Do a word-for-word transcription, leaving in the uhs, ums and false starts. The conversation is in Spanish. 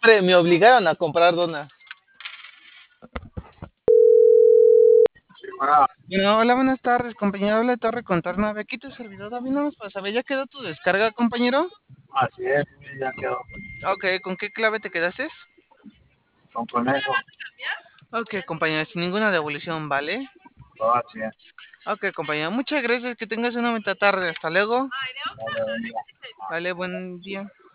Me obligaron a comprar donas. Bueno, Bueno, hola, buenas tardes, compañero. Habla de Torre con Tornave. Aquí tu servidor David, nada más para saber, ¿ya quedó tu descarga, compañero? así es, sí, ya quedó Ok, ¿con qué clave te quedaste? con conejo, Ok, compañero, sin ninguna devolución, ¿vale? todo así es. Ok, compañero, muchas gracias, que tengas una bonita tarde. Hasta luego. Vale, venga. Vale, buen día.